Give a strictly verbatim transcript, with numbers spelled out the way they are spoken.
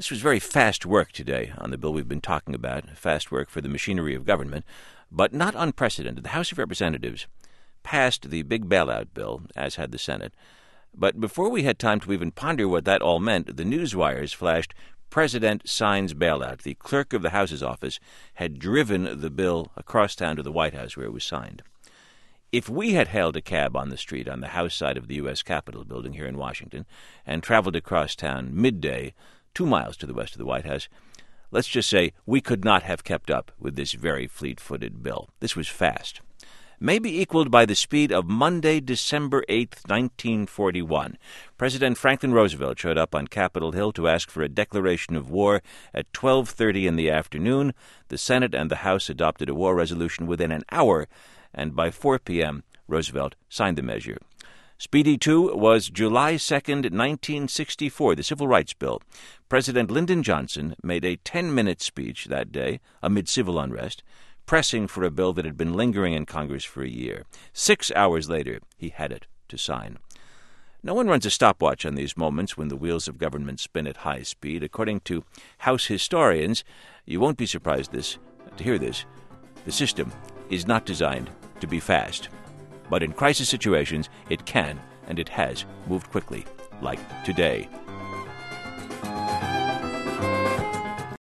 This was very fast work today on the bill we've been talking about, fast work for the machinery of government, but not unprecedented. The House of Representatives passed the big bailout bill, as had the Senate. But before we had time to even ponder what that all meant, the news wires flashed, "President signs bailout." The clerk of the House's office had driven the bill across town to the White House where it was signed. If we had hailed a cab on the street on the House side of the U S Capitol building here in Washington and traveled across town midday, two miles to the west of the White House, let's just say we could not have kept up with this very fleet-footed bill. This was fast. Maybe equaled by the speed of Monday, December eighth, nineteen forty-one. President Franklin Roosevelt showed up on Capitol Hill to ask for a declaration of war at twelve thirty in the afternoon. The Senate and the House adopted a war resolution within an hour, and by four p.m., Roosevelt signed the measure. Speedy, too, was July second, nineteen sixty-four, the Civil Rights Bill. President Lyndon Johnson made a ten-minute speech that day amid civil unrest, pressing for a bill that had been lingering in Congress for a year. Six hours later, he had it to sign. No one runs a stopwatch on these moments when the wheels of government spin at high speed. According to House historians, you won't be surprised this to hear this, the system is not designed to be fast. But in crisis situations, it can, and it has, moved quickly, like today.